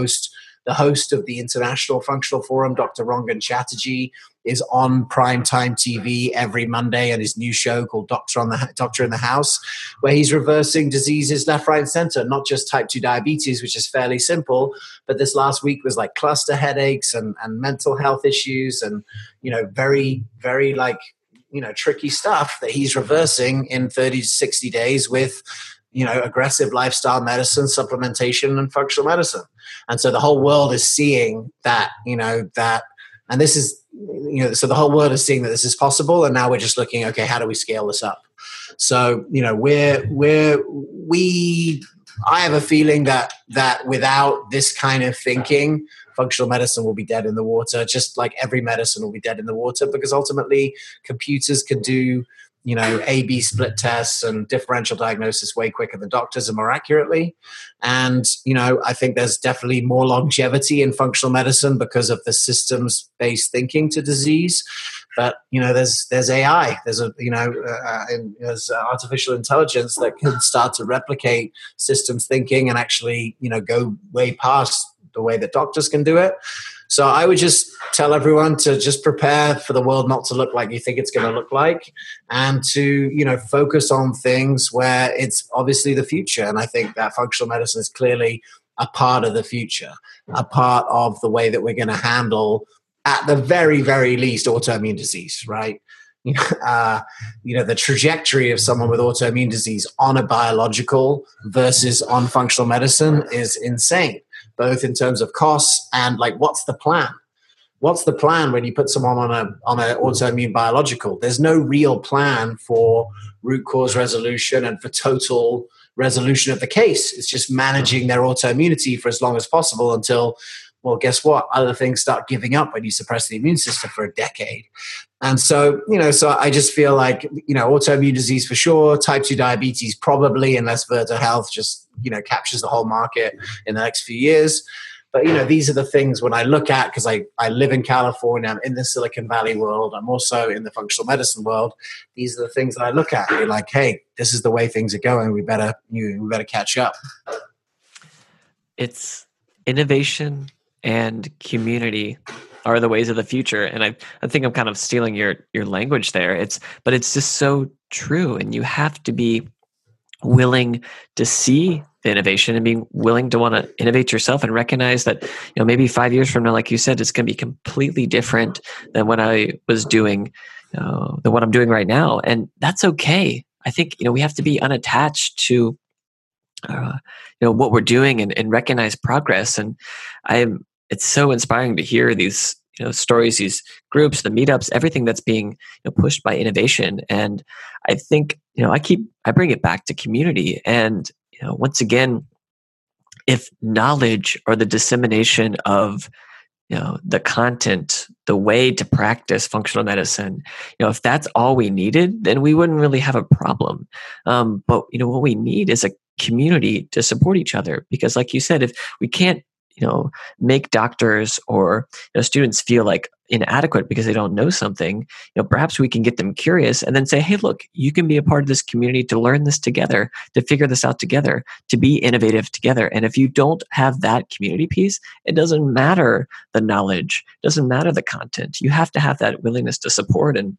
host of the International Functional Forum, Dr. Rangan Chatterjee, is on primetime TV every Monday at his new show called Doctor in the House, where he's reversing diseases left, right, and center, not just type 2 diabetes, which is fairly simple, but this last week was like cluster headaches and mental health issues and, very, very tricky stuff that he's reversing in 30 to 60 days with, aggressive lifestyle medicine, supplementation, and functional medicine. And so the whole world is seeing that, and this is, so the whole world is seeing that this is possible. And now we're just looking, okay, how do we scale this up? So, I have a feeling that without this kind of thinking, functional medicine will be dead in the water, just like every medicine will be dead in the water, because ultimately computers can do, A/B split tests and differential diagnosis way quicker than doctors and more accurately. And, I think there's definitely more longevity in functional medicine because of the systems-based thinking to disease. But, there's AI, there's artificial intelligence that can start to replicate systems thinking and actually, go way past the way that doctors can do it. So I would just tell everyone to just prepare for the world not to look like you think it's going to look like, and to, focus on things where it's obviously the future. And I think that functional medicine is clearly a part of the future, a part of the way that we're going to handle, at the very, very least, autoimmune disease, right? The trajectory of someone with autoimmune disease on a biological versus on functional medicine is insane, both in terms of costs and what's the plan? What's the plan when you put someone on an autoimmune biological? There's no real plan for root cause resolution and for total resolution of the case. It's just managing their autoimmunity for as long as possible until, well, guess what? Other things start giving up when you suppress the immune system for a decade. And so, so I just feel like, autoimmune disease for sure, type 2 diabetes probably, unless Virta Health just, captures the whole market in the next few years. But, these are the things when I look at, because I live in California, I'm in the Silicon Valley world, I'm also in the functional medicine world. These are the things that I look at. You're like, hey, this is the way things are going. We better catch up. It's innovation and community are the ways of the future. And I think I'm kind of stealing your language there. But it's just so true. And you have to be willing to see the innovation and being willing to want to innovate yourself and recognize that, maybe 5 years from now, like you said, it's going to be completely different than what I was doing, than what I'm doing right now. And that's okay. I think, we have to be unattached to what we're doing and recognize progress. And it's so inspiring to hear these stories, these groups, the meetups, everything that's being pushed by innovation. And I think I bring it back to community. And once again, if knowledge or the dissemination of the content, the way to practice functional medicine, if that's all we needed, then we wouldn't really have a problem. But what we need is a community to support each other, because like you said, if we can't make doctors or students feel like inadequate because they don't know something, perhaps we can get them curious and then say, hey, look, you can be a part of this community to learn this together, to figure this out together, to be innovative together. And if you don't have that community piece, it doesn't matter the knowledge, doesn't matter the content. You have to have that willingness to support. And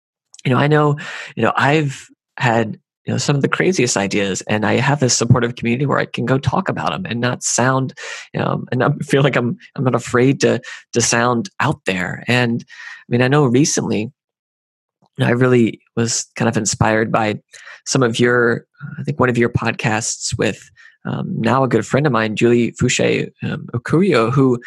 I know I've had some of the craziest ideas, and I have this supportive community where I can go talk about them and not sound, and I feel like I'm not afraid to sound out there. And I know recently, I really was kind of inspired by some of I think one of your podcasts with now a good friend of mine, Julie Fouché Okurio, who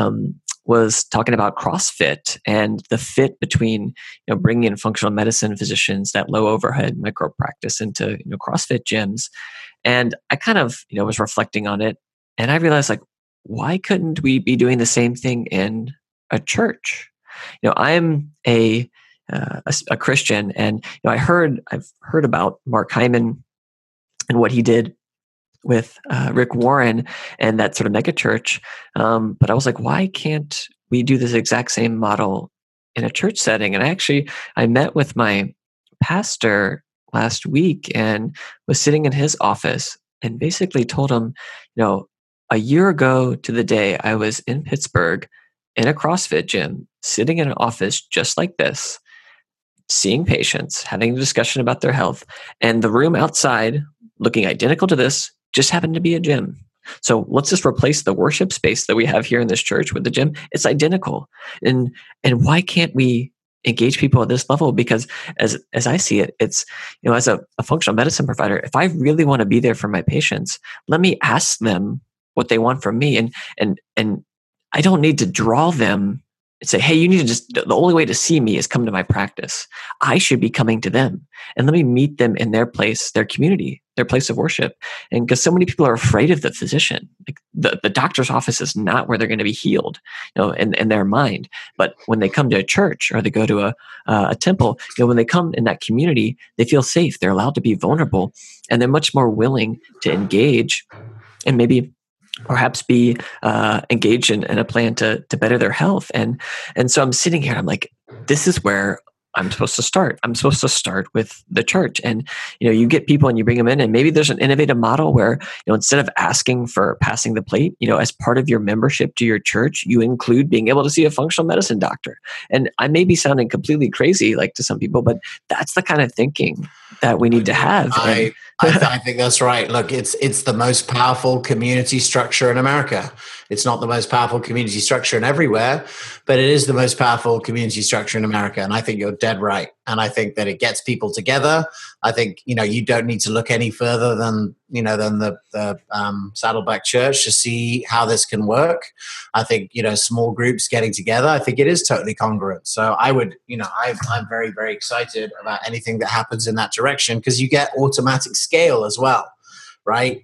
was talking about CrossFit and the fit between bringing in functional medicine physicians, that low overhead micro practice, into CrossFit gyms. And I kind of was reflecting on it, and I realized, like, why couldn't we be doing the same thing in a church? I'm a Christian, and I've heard about Mark Hyman and what he did with Rick Warren and that sort of mega church. But I was like, why can't we do this exact same model in a church setting? And I met with my pastor last week and was sitting in his office and basically told him, a year ago to the day, I was in Pittsburgh in a CrossFit gym, sitting in an office just like this, seeing patients, having a discussion about their health, and the room outside, looking identical to this, just happened to be a gym. So let's just replace the worship space that we have here in this church with the gym. It's identical. And why can't we engage people at this level? Because as I see it, it's, as a functional medicine provider, if I really want to be there for my patients, let me ask them what they want from me. And I don't need to draw them and say, hey, you need to the only way to see me is come to my practice. I should be coming to them, and let me meet them in their place, their community, their place of worship. And because so many people are afraid of the physician, like the doctor's office is not where they're going to be healed, in their mind. But when they come to a church or they go to a temple, when they come in that community, they feel safe. They're allowed to be vulnerable, and they're much more willing to engage and maybe perhaps be engaged in a plan to better their health. And so I'm sitting here and I'm like, this is where I'm supposed to start. I'm supposed to start with the church. And, you get people and you bring them in, and maybe there's an innovative model where, instead of asking for passing the plate, as part of your membership to your church, you include being able to see a functional medicine doctor. And I may be sounding completely crazy, like, to some people, but that's the kind of thinking that we need to have. I think that's right. Look, it's the most powerful community structure in America. It's not the most powerful community structure in everywhere, but it is the most powerful community structure in America. And I think you're dead right. And I think that it gets people together. I think, you don't need to look any further than the Saddleback Church to see how this can work. I think, small groups getting together, I think it is totally congruent. So I would, I'm very, very excited about anything that happens in that direction, because you get automatic scale as well, right?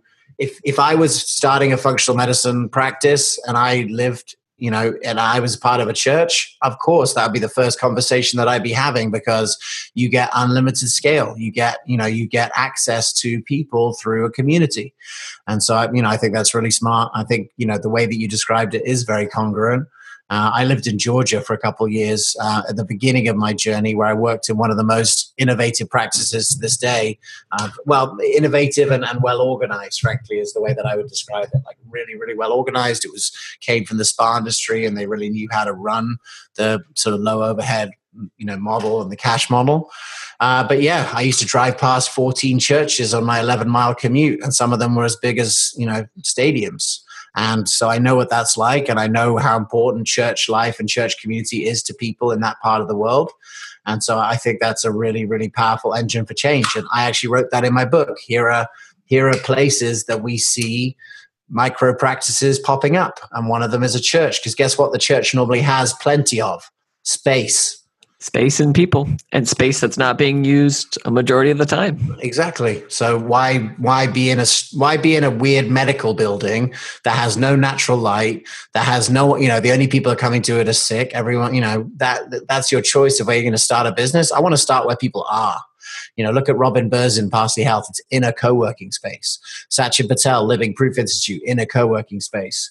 If I was starting a functional medicine practice and I lived, and I was part of a church, of course, that would be the first conversation that I'd be having, because you get unlimited scale. You get access to people through a community. And so, I think that's really smart. I think, the way that you described it is very congruent. I lived in Georgia for a couple of years at the beginning of my journey, where I worked in one of the most innovative practices to this day. Innovative and well organized, frankly, is the way that I would describe it. Like, really, really well organized. It came from the spa industry, and they really knew how to run the sort of low overhead, model and the cash model. But yeah, I used to drive past 14 churches on my 11-mile commute, and some of them were as big as, stadiums. And so I know what that's like, and I know how important church life and church community is to people in that part of the world. And so I think that's a really, really powerful engine for change. And I actually wrote that in my book. Here are here are places that we see micro practices popping up. And one of them is a church, because guess what? The church normally has plenty of space. Space and people, and space that's not being used a majority of the time. Exactly. So why be in a weird medical building that has no natural light, that has no, the only people are coming to it are sick. Everyone, that's your choice of where you're going to start a business. I want to start where people are. Look at Robin Berzin, Parsley Health. It's in a co-working space. Satya Patel, Living Proof Institute, in a co-working space.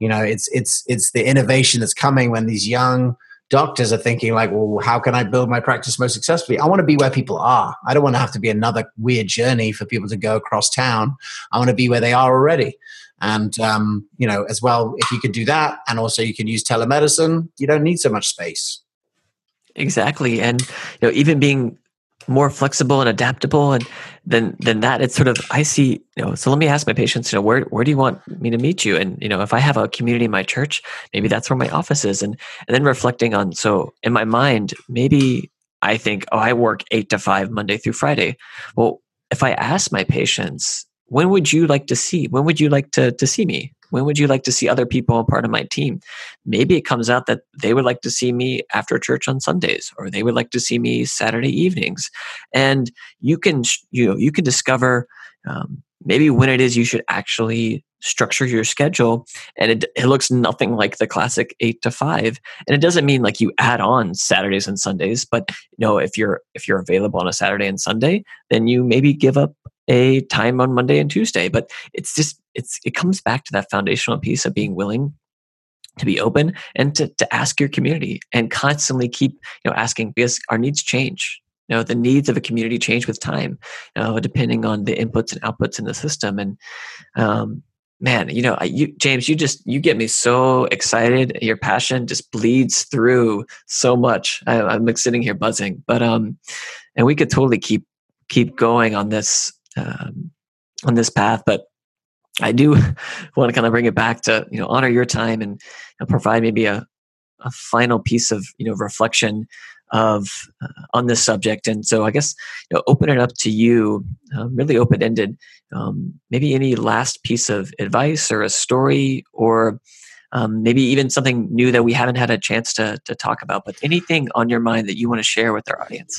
It's the innovation that's coming when these young doctors are thinking like, well, how can I build my practice most successfully? I want to be where people are. I don't want to have to be another weird journey for people to go across town. I want to be where they are already. And, as well, if you could do that, and also you can use telemedicine, you don't need so much space. Exactly. And, even being more flexible and adaptable, and then that, it's sort of, I see, so let me ask my patients, where do you want me to meet you? And, if I have a community in my church, maybe that's where my office is. And then reflecting on, so in my mind, maybe I think, I work 8 to 5 Monday through Friday. Well, if I ask my patients, when would you like to see me? When would you like to see other people a part of my team? Maybe it comes out that they would like to see me after church on Sundays, or they would like to see me Saturday evenings. And you can discover maybe when it is you should actually structure your schedule. And it looks nothing like the classic 8 to 5. And it doesn't mean like you add on Saturdays and Sundays, but if you're available on a Saturday and Sunday, then you maybe give up a time on Monday and Tuesday. But it comes back to that foundational piece of being willing to be open and to ask your community, and constantly keep asking, because our needs change. The needs of a community change with time, depending on the inputs and outputs in the system. And man, James, you get me so excited. Your passion just bleeds through so much. I'm like sitting here buzzing, but and we could totally keep going on this path. But I do want to kind of bring it back to honor your time and provide maybe a final piece of reflection of on this subject. And so I guess open it up to you, really open ended. Maybe any last piece of advice or a story, or maybe even something new that we haven't had a chance to talk about, but anything on your mind that you want to share with our audience.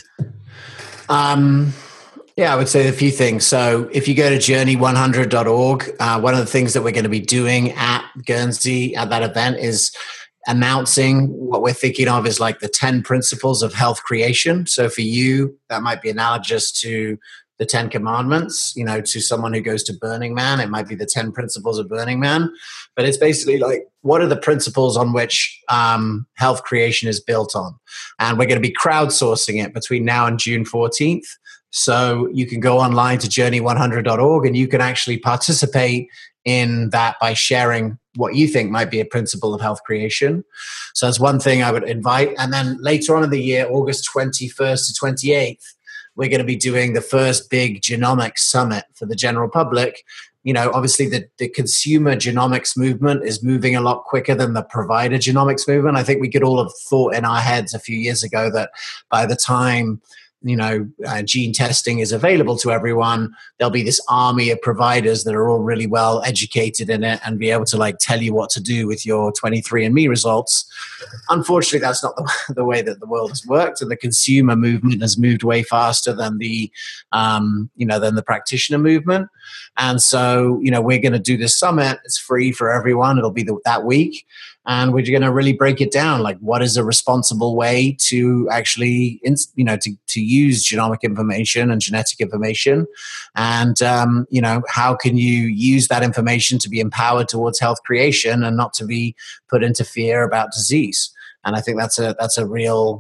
Yeah, I would say a few things. So if you go to journey100.org, one of the things that we're going to be doing at Guernsey at that event is announcing what we're thinking of as like the 10 principles of health creation. So for you, that might be analogous to the 10 commandments, to someone who goes to Burning Man, it might be the 10 principles of Burning Man. But it's basically like, what are the principles on which health creation is built on? And we're going to be crowdsourcing it between now and June 14th. So you can go online to journey100.org and you can actually participate in that by sharing what you think might be a principle of health creation. So that's one thing I would invite. And then later on in the year, August 21st to 28th, we're going to be doing the first big genomics summit for the general public. Obviously the consumer genomics movement is moving a lot quicker than the provider genomics movement. I think we could all have thought in our heads a few years ago that by the time gene testing is available to everyone, there'll be this army of providers that are all really well educated in it and be able to like tell you what to do with your 23andMe results. Unfortunately, that's not the way that the world has worked, and the consumer movement has moved way faster than the practitioner movement. And so, we're going to do this summit. It's free for everyone. It'll be that week. And we're going to really break it down. Like, what is a responsible way to actually, to use genomic information and genetic information? And, how can you use that information to be empowered towards health creation and not to be put into fear about disease? And I think that's a real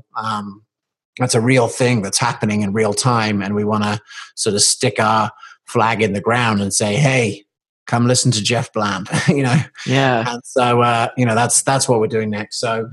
thing that's happening in real time. And we want to sort of stick our flag in the ground and say, hey, come listen to Jeff Bland, Yeah. And so, that's what we're doing next. So,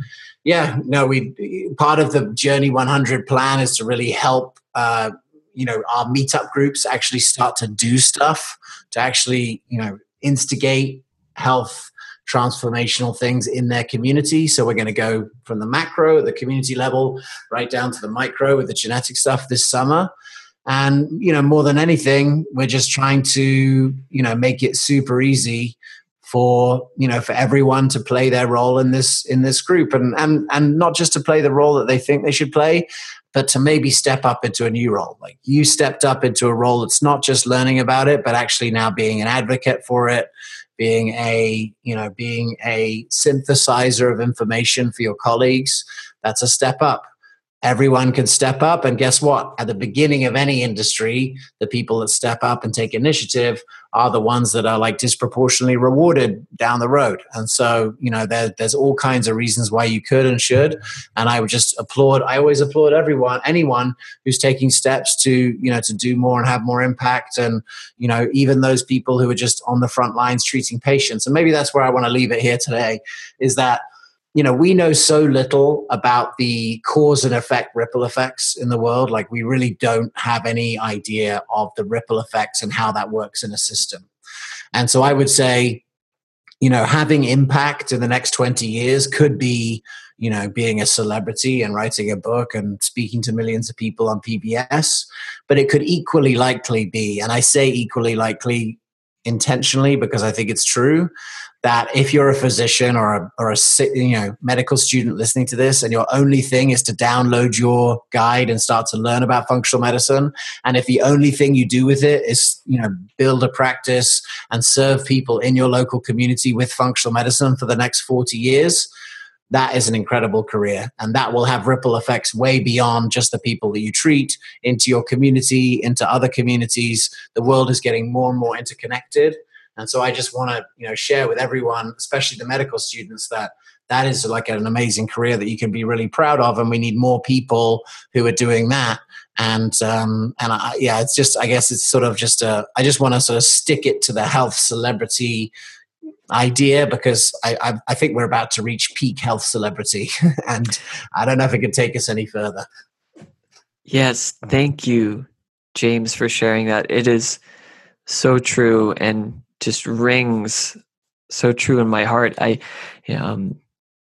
part of the Journey 100 plan is to really help, our meetup groups actually start to do stuff to actually, instigate health transformational things in their community. So we're going to go from the macro, the community level, right down to the micro with the genetic stuff this summer. And, more than anything, we're just trying to, make it super easy for everyone to play their role in this group, and not just to play the role that they think they should play, but to maybe step up into a new role. Like you stepped up into a role that's not just learning about it, but actually now being an advocate for it, being a synthesizer of information for your colleagues. That's a step up. Everyone can step up, and guess what? At the beginning of any industry, the people that step up and take initiative are the ones that are like disproportionately rewarded down the road. And so, there's all kinds of reasons why you could and should. And I would just applaud. I always applaud anyone who's taking steps to do more and have more impact. And even those people who are just on the front lines treating patients. And maybe that's where I want to leave it here today, is that we know so little about the cause and effect ripple effects in the world. Like we really don't have any idea of the ripple effects and how that works in a system. And so I would say, having impact in the next 20 years could be, being a celebrity and writing a book and speaking to millions of people on PBS, but it could equally likely be, and I say equally likely intentionally because I think it's true, that if you're a physician or a medical student listening to this, and your only thing is to download your guide and start to learn about functional medicine, and if the only thing you do with it is build a practice and serve people in your local community with functional medicine for the next 40 years, that is an incredible career, and that will have ripple effects way beyond just the people that you treat, into your community, into other communities. The world is getting more and more interconnected. And so I just want to, share with everyone, especially the medical students, that is like an amazing career that you can be really proud of. And we need more people who are doing that. And it's just, I guess it's sort of just I just want to sort of stick it to the health celebrity idea, because I think we're about to reach peak health celebrity. And I don't know if it can take us any further. Yes. Thank you, James, for sharing that. It is so true, and just rings so true in my heart. I'm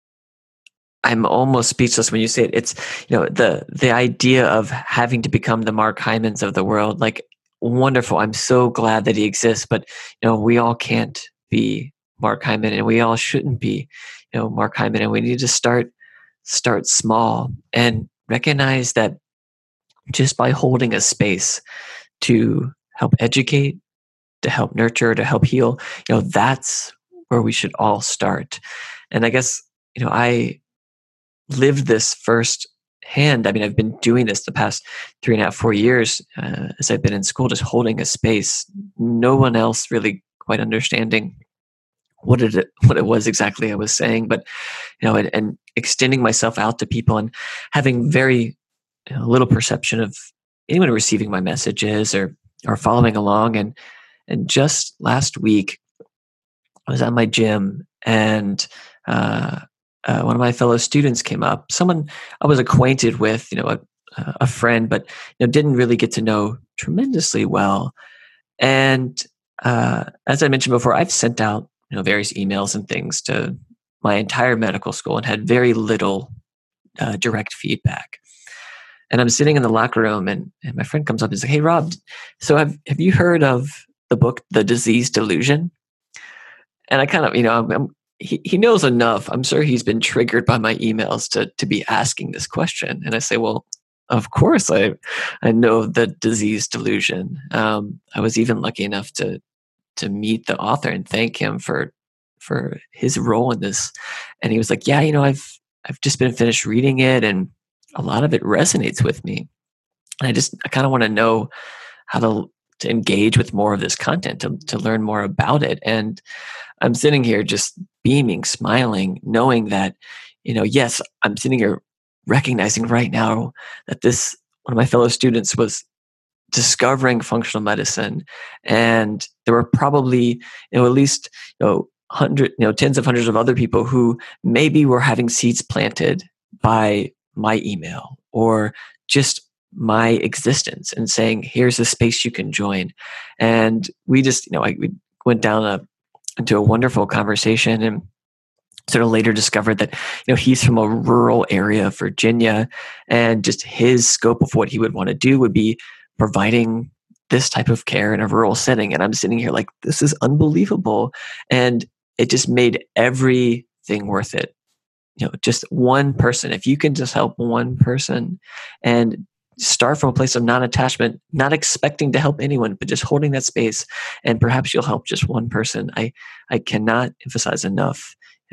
almost speechless when you say it. It's, the idea of having to become the Mark Hymans of the world, like wonderful. I'm so glad that he exists, but we all can't be Mark Hyman, and we all shouldn't be, Mark Hyman, and we need to start small and recognize that just by holding a space to help educate, to help nurture, to help heal, that's where we should all start. And I guess, I lived this firsthand. I mean, I've been doing this the past 3.5, 4 years as I've been in school, just holding a space. No one else really quite understanding what it was exactly I was saying, but and extending myself out to people and having very little perception of anyone receiving my messages or following along. And just last week, I was at my gym, and one of my fellow students came up. Someone I was acquainted with, a friend, but didn't really get to know tremendously well. And as I mentioned before, I've sent out various emails and things to my entire medical school and had very little direct feedback. And I'm sitting in the locker room, and my friend comes up and says, "Hey, Rob, so have you heard of the book, The Disease Delusion?" And I kind of, he knows enough. I'm sure he's been triggered by my emails to be asking this question. And I say, well, of course I know The Disease Delusion. I was even lucky enough to meet the author and thank him for his role in this. And he was like, yeah, I've just been finished reading it, and a lot of it resonates with me. And I kind of want to know how to engage with more of this content, to learn more about it. And I'm sitting here just beaming, smiling, knowing that, yes, I'm sitting here recognizing right now that one of my fellow students was discovering functional medicine. And there were probably, at least, tens of hundreds of other people who maybe were having seeds planted by my email or just my existence and saying, here's a space you can join. And we just, we went down into a wonderful conversation, and sort of later discovered that, he's from a rural area of Virginia, and just his scope of what he would want to do would be providing this type of care in a rural setting. And I'm sitting here like, this is unbelievable. And it just made everything worth it. Just one person, if you can just help one person and start from a place of non-attachment, not expecting to help anyone, but just holding that space, and perhaps you'll help just one person. I cannot emphasize enough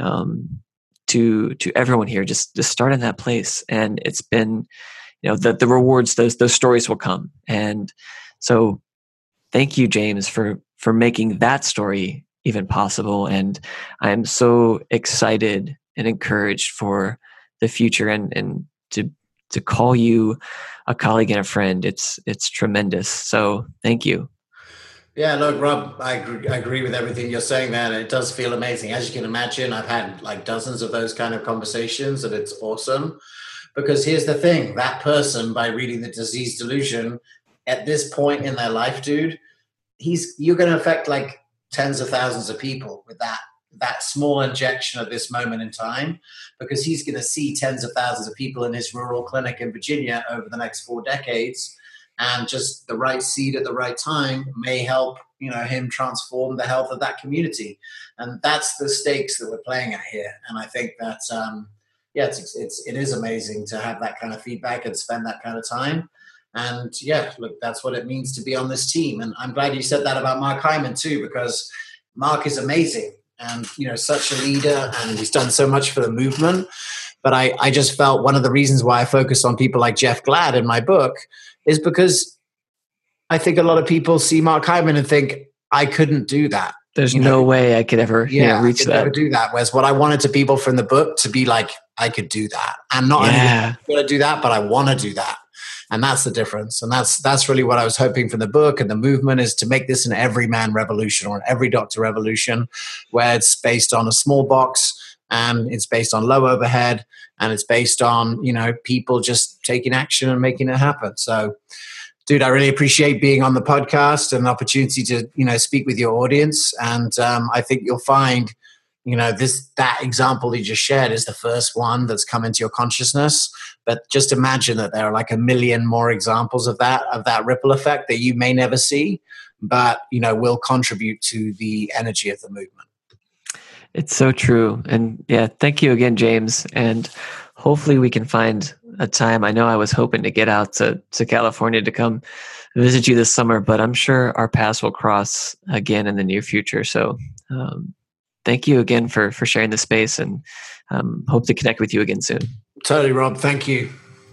to everyone here, just start in that place. And it's been, the rewards, those stories will come. And so thank you, James, for making that story even possible. And I'm so excited and encouraged for the future, and to call you a colleague and a friend. It's tremendous. So thank you. Yeah, look, Rob, I agree with everything you're saying there. And it does feel amazing. As you can imagine, I've had like dozens of those kind of conversations, and it's awesome. Because here's the thing, that person, by reading The Disease Delusion, at this point in their life, dude, you're going to affect like tens of thousands of people with that small injection at this moment in time, because he's going to see tens of thousands of people in his rural clinic in Virginia over the next 4 decades. And just the right seed at the right time may help, him transform the health of that community. And that's the stakes that we're playing at here. And I think that, it is amazing to have that kind of feedback and spend that kind of time. And look, that's what it means to be on this team. And I'm glad you said that about Mark Hyman too, because Mark is amazing and, such a leader, and he's done so much for the movement. But I just felt one of the reasons why I focus on people like Jeff Glad in my book is because I think a lot of people see Mark Hyman and think, I couldn't do that. There's no way I could ever reach that. Never do that. Whereas what I wanted to people from the book to be like, I could do that. And not only going to do that, but I want to do that. And that's the difference. And that's really what I was hoping from the book and the movement, is to make this an everyman revolution or an every doctor revolution, where it's based on a small box and it's based on low overhead and it's based on, people just taking action and making it happen. So, dude, I really appreciate being on the podcast and the opportunity to, speak with your audience. And I think you'll find, that example you just shared is the first one that's come into your consciousness. But just imagine that there are like 1 million more examples of that ripple effect that you may never see, but, will contribute to the energy of the movement. It's so true. And thank you again, James. And hopefully we can find a time. I know I was hoping to get out to California to come visit you this summer, but I'm sure our paths will cross again in the near future. So thank you again for sharing the space, and hope to connect with you again soon. Totally, Rob. Thank you.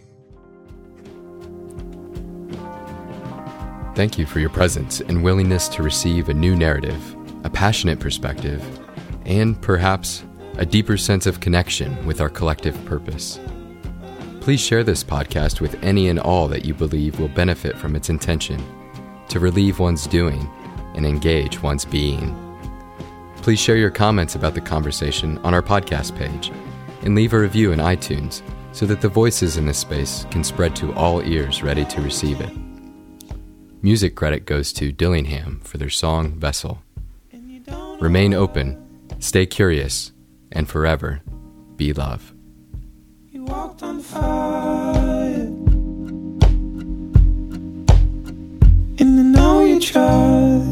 Thank you for your presence and willingness to receive a new narrative, a passionate perspective, and perhaps a deeper sense of connection with our collective purpose. Please share this podcast with any and all that you believe will benefit from its intention to relieve one's doing and engage one's being. Please share your comments about the conversation on our podcast page and leave a review in iTunes so that the voices in this space can spread to all ears ready to receive it. Music credit goes to Dillingham for their song Vessel. Remain open, stay curious, and forever be love. You walked on fire, and I know you tried.